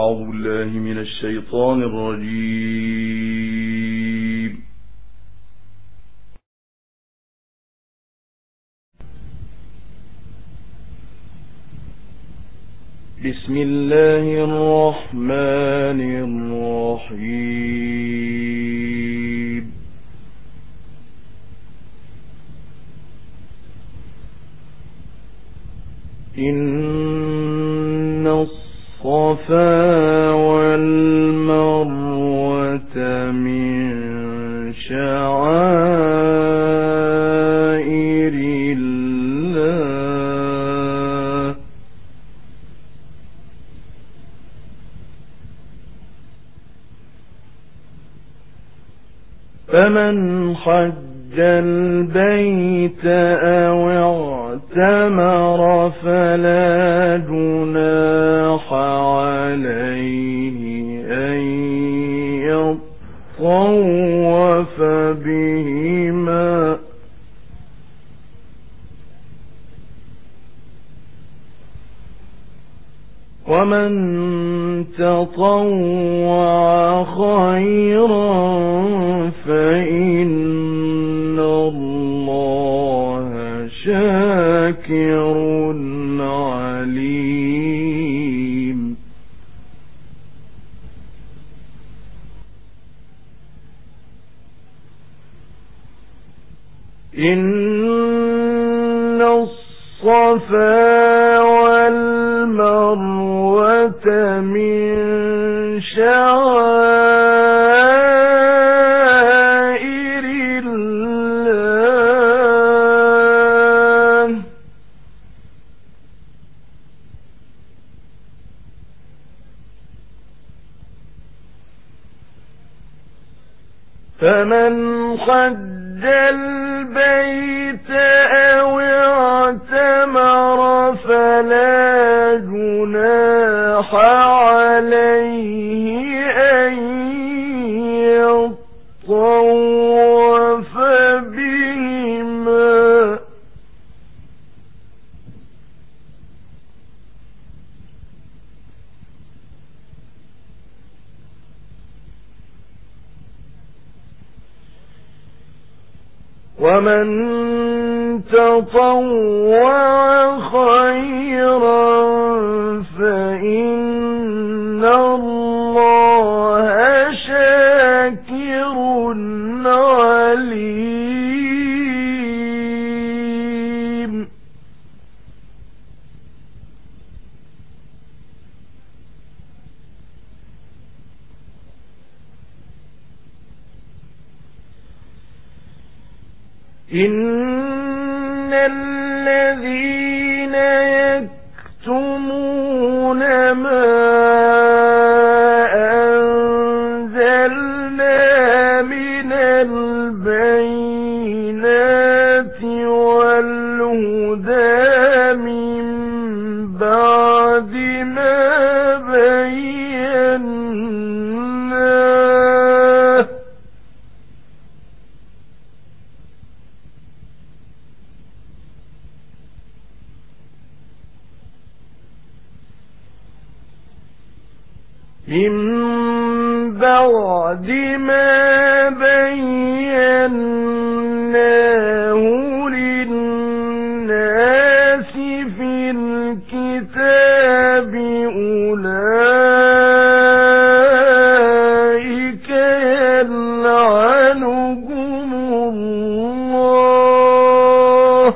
أعوذ بالله من الشيطان الرجيم. بسم الله الرحمن الرحيم. إن الصفا والمروة من شعائر الله فمن حج البيت أو اعتمر فلا جناح عليه أن يطوف بهما ومن تطوع خيرا فإن الله شاكر عليم. إن الصفا والمروة من شعائر الله فمن حج البيت أو اعتمر فلا جناح عليه أن يطوف بهما ومن تطوع خيرا فإن الله شاكر عليم. إن الذين يكتمون ما أنزلنا من البينات والهدى من بعد ما بيناه للناس في الكتاب أولئك يلعنهم الله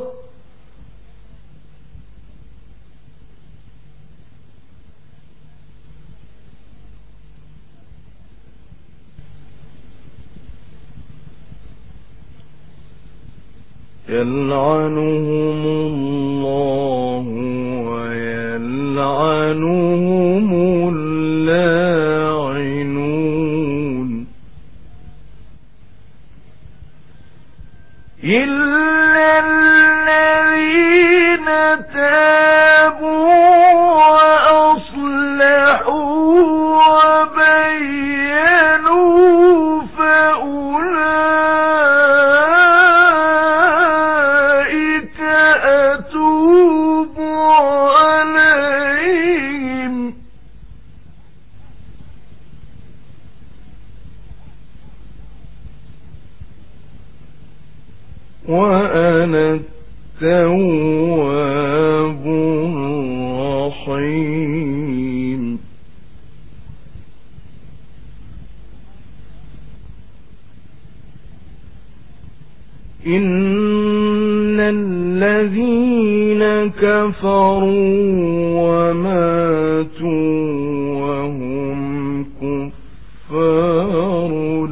ويلعنهم اللاعنون إلا الذين تابوا وأصلحوا وبينوا فأولئك أتوب عليهم وأنا التواب الرحيم. إن الذين كفروا وماتوا وهم كفار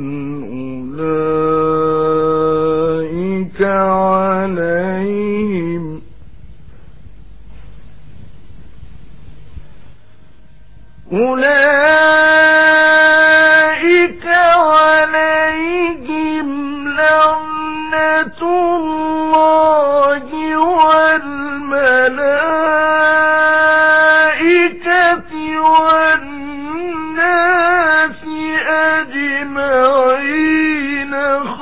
أولئك عليهم لعنة الله والملائكة والناس أجمعين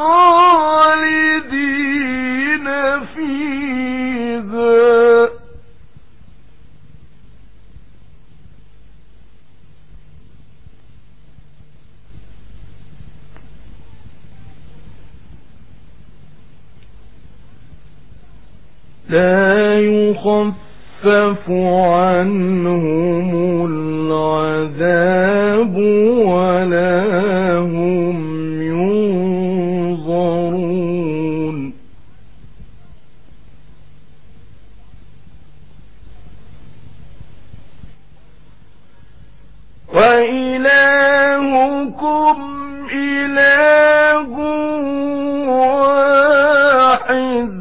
خالدين فيها. لا يخفف عنهم العذاب ولا هم ينظرون. وإلهكم إله واحد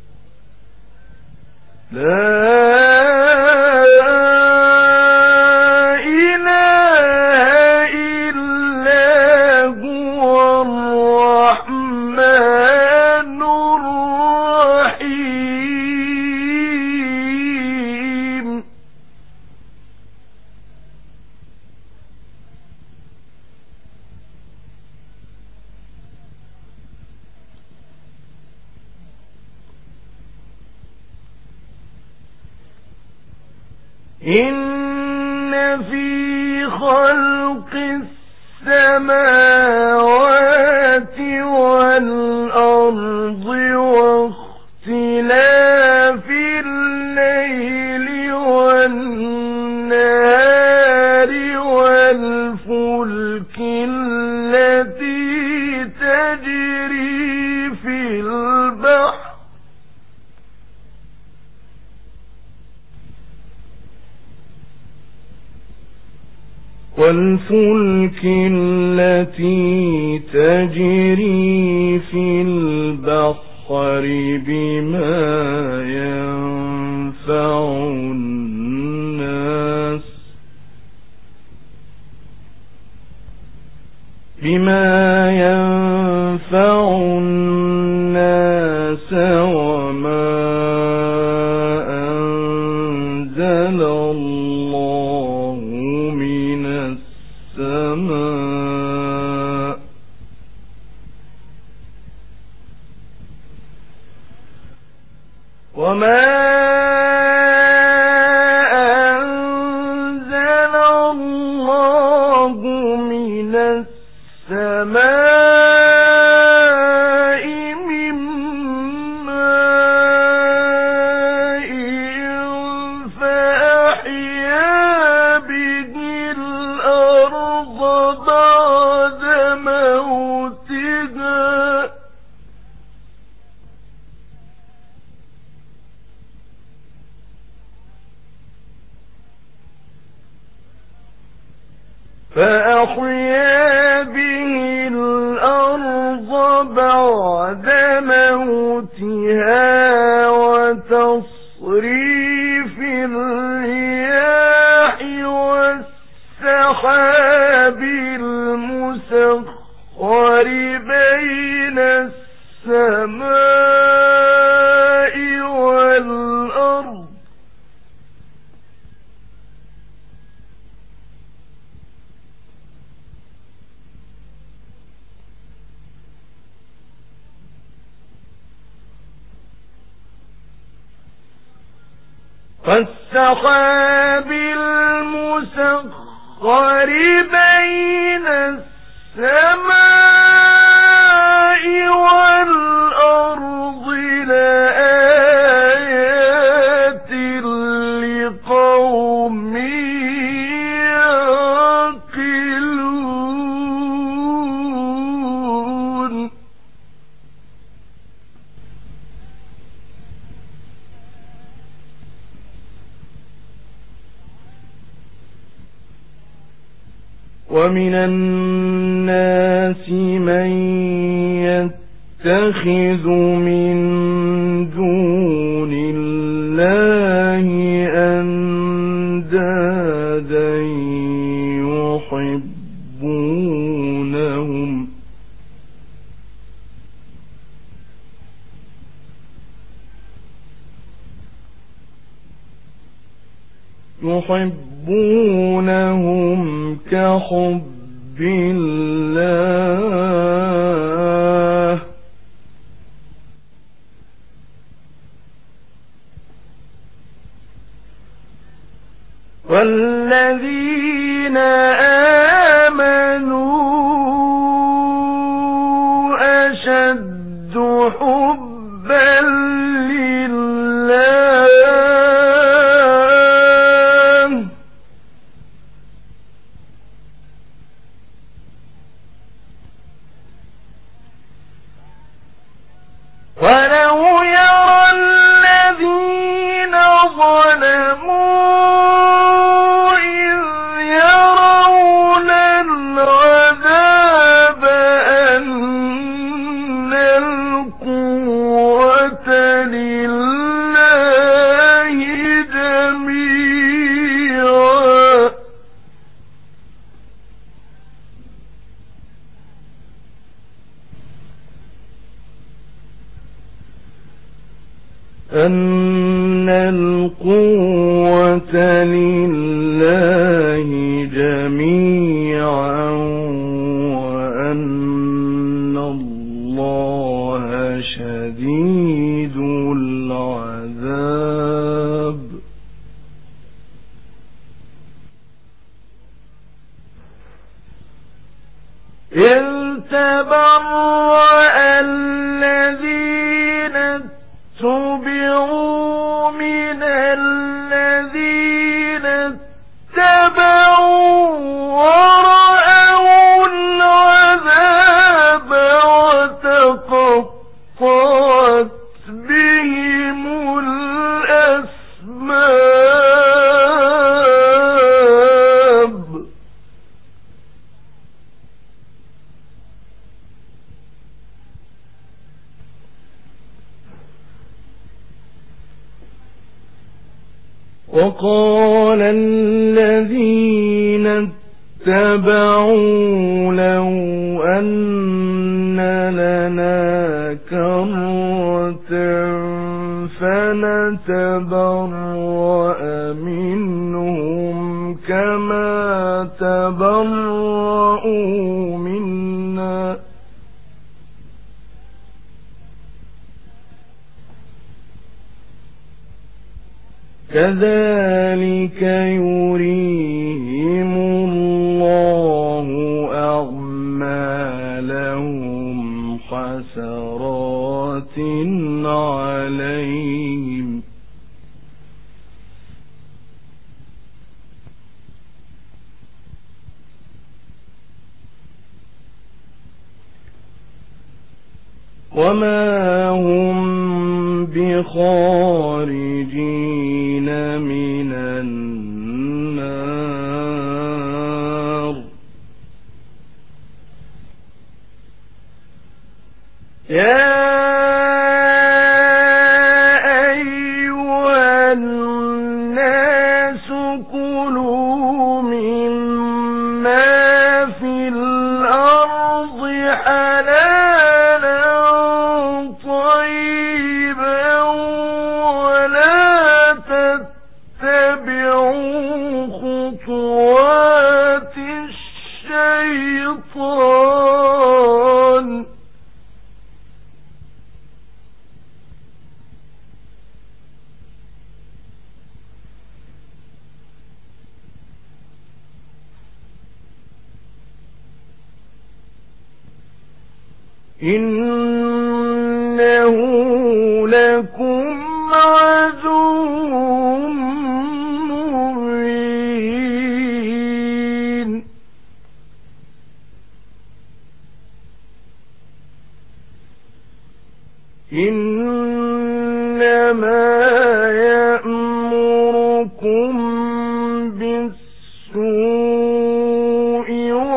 لا إله إلا هو الرحمن الرحيم. إن في خلق السماوات والأرض واختلاف الليل والنهار والفلك التي تجري في البحر بما ينفع الناس وما أنزل الله من السماء من ماء فأحيا به الأرض بعد موتها وتصريف الرياح والسحاب المسخر بين السماء والأرض والسحاب المسخر بين السماء والأرض ومن الناس من يتخذ من دون الله أندادا يحبونهم كحب الله والذين آمنوا أشد حبا لله ولو يرى الذين ظلموا إذ يرون العذاب أن القوة لله جميعا أن القوة لله جميعا وأن الله شديد العذاب إذ تبرأ الذين اتبعوا من الذين اتبعوا ورأوا العذاب وتقطعت بهم الأسباب وقال الذين اتبعوا لو أن لنا كرة فنتبرأ منهم كما تبرؤوا منا كذلك يريهم الله أعمالهم حسرات عليهم وما هم بخارجين من النار يا أيها الناس كلوا مما في الأرض حلالا طيبا ولا تتبعوا خطوات الشيطان إنه لكم عدو مبين إنما يأمركم بالسوء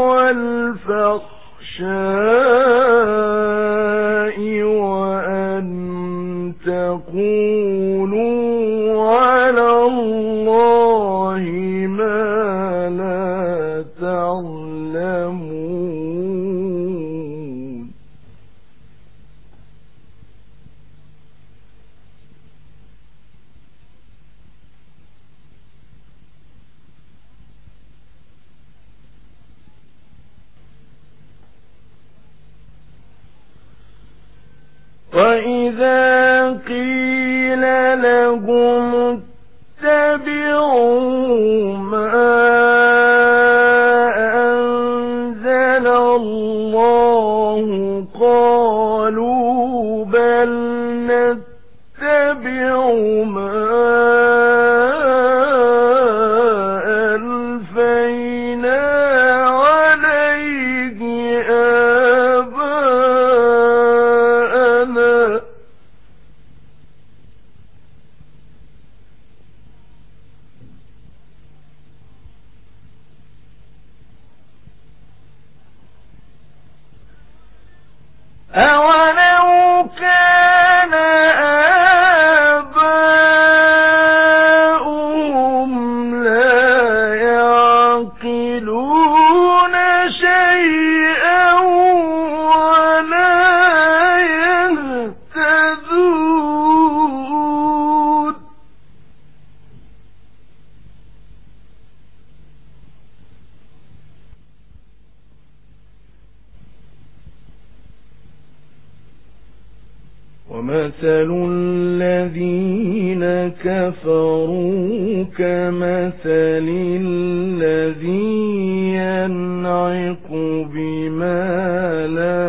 وإذا قيل لهم اتبعوا ما أنزل الله قالوا بل نتبع ما ألفينا عليه آباءنا أولو كان آباؤهم لا يعقلون شيئا ولا يهتدون ومثل الذين كفروا كمثل الذي ينعق بما لا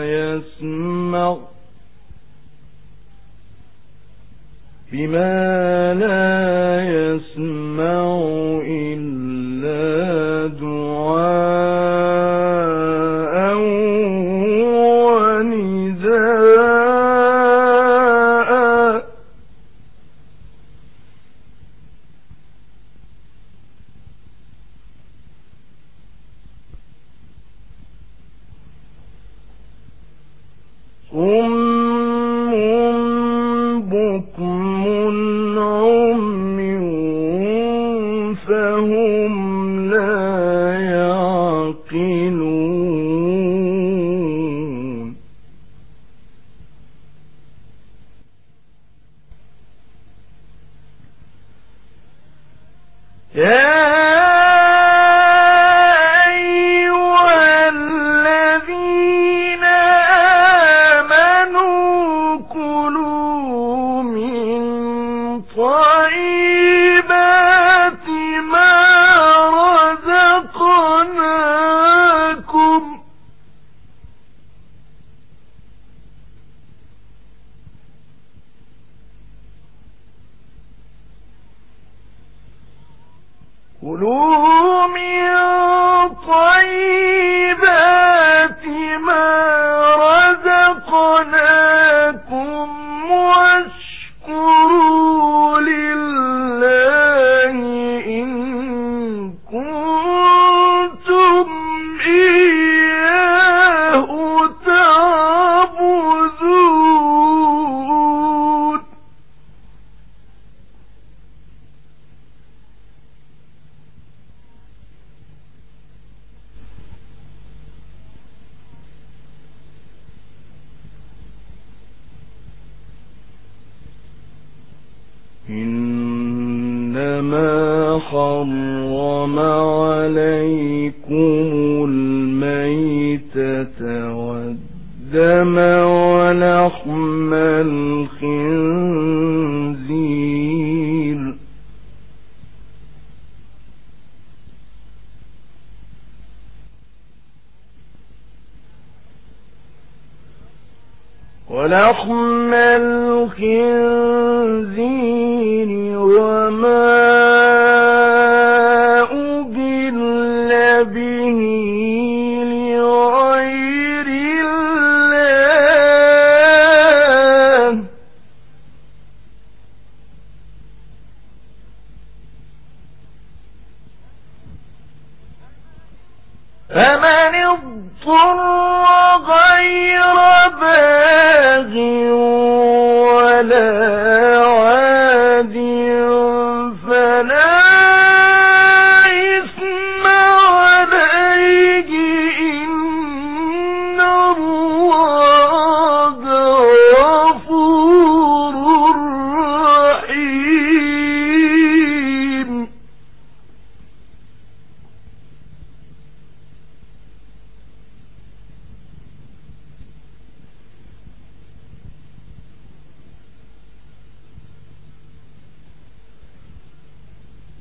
يسمع إلا دعاء ونداء صم بكم عمي فهم لا يعقلون يا أيها الذين آمنوا كلوا من طيبات ما رزقناكم كلوا من طيبات ما رزقناكم واشكروا لله إن كنتم إياه تعبدون إنما حرم عليكم الميتة والدم ولحم الخنزير وما أهل به لغير الله فمن اضطر غير باغ ولا عاد فلا إثم عليه إن الله غفور رحيم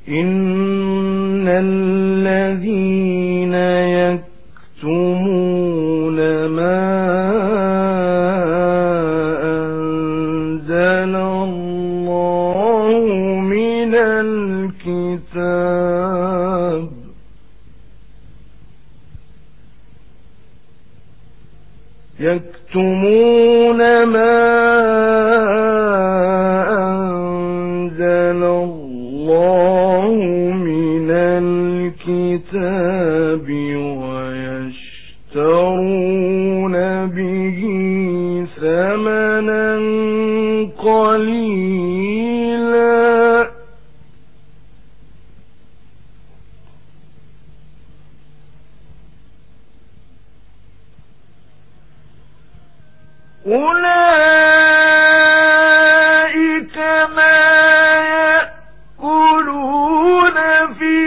إن الذين يكتمون ما أنزل الله من الكتاب يكتمون ما أنزل الله من الكتاب ويشترون به ثمنا قليلا أولئك ما يأكلون في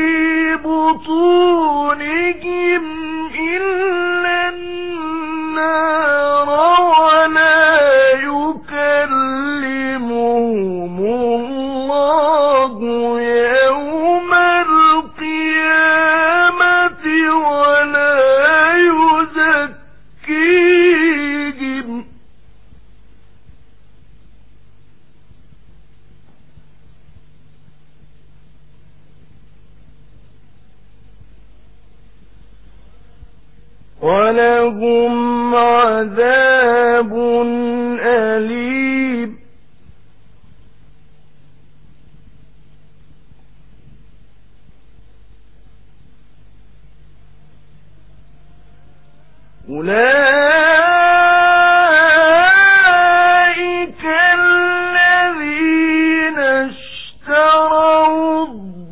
بطونهم إلا النار ولا يكلمهم الله يوم القيامة ولا يزكيهم ولهم عذاب أليم أولئك الذين اشتروا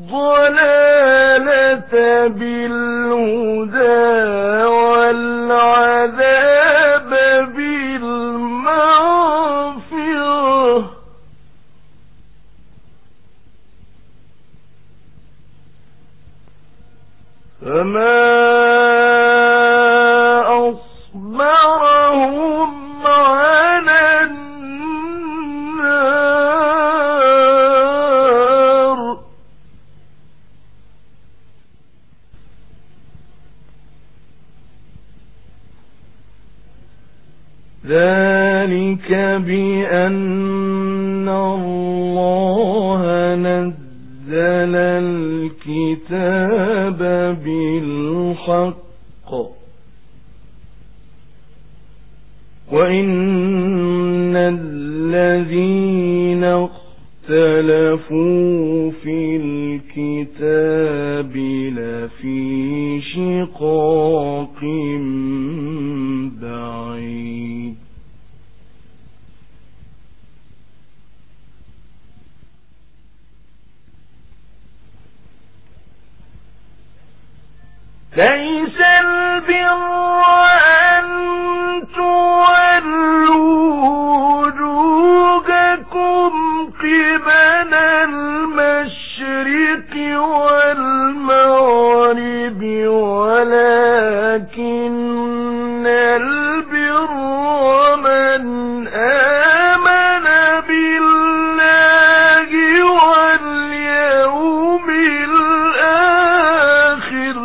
الضلالة بالهدى والعذاب بالمغفرة فما أصبرهم على النار ذلك بأن الله نزل الكتاب بالحق وإن الذين اختلفوا في الكتاب لفي شقاق بعيد ليس البر أن تولوا وجوهكم قبل المشرق والمغرب ولكن البر من آمن بالله واليوم الآخر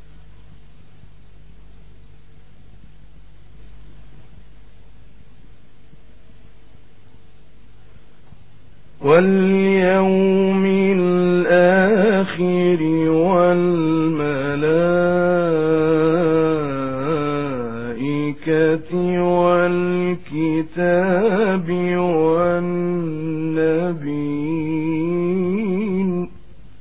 والملائكة والكتاب والنبيين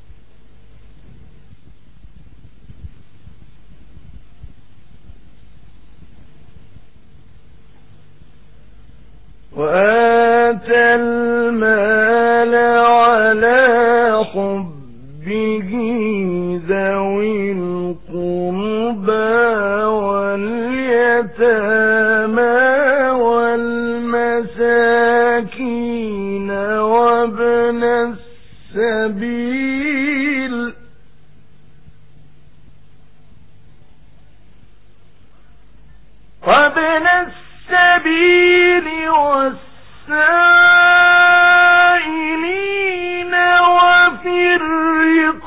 وآتى المال على حبه ذوي القربى واليتامى والمساكين وابن السبيل والسائلين وفي الرقاب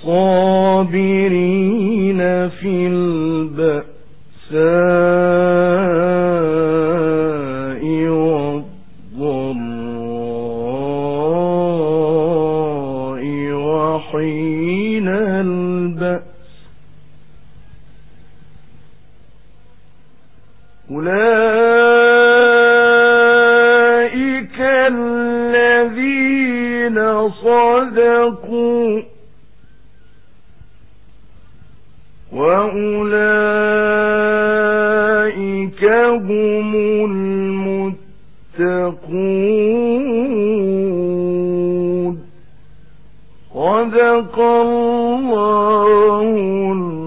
والصابرين في البأساء والضراء وحين البأس أولئك الذين صدقوا وأولئك هم المتقون. صدق الله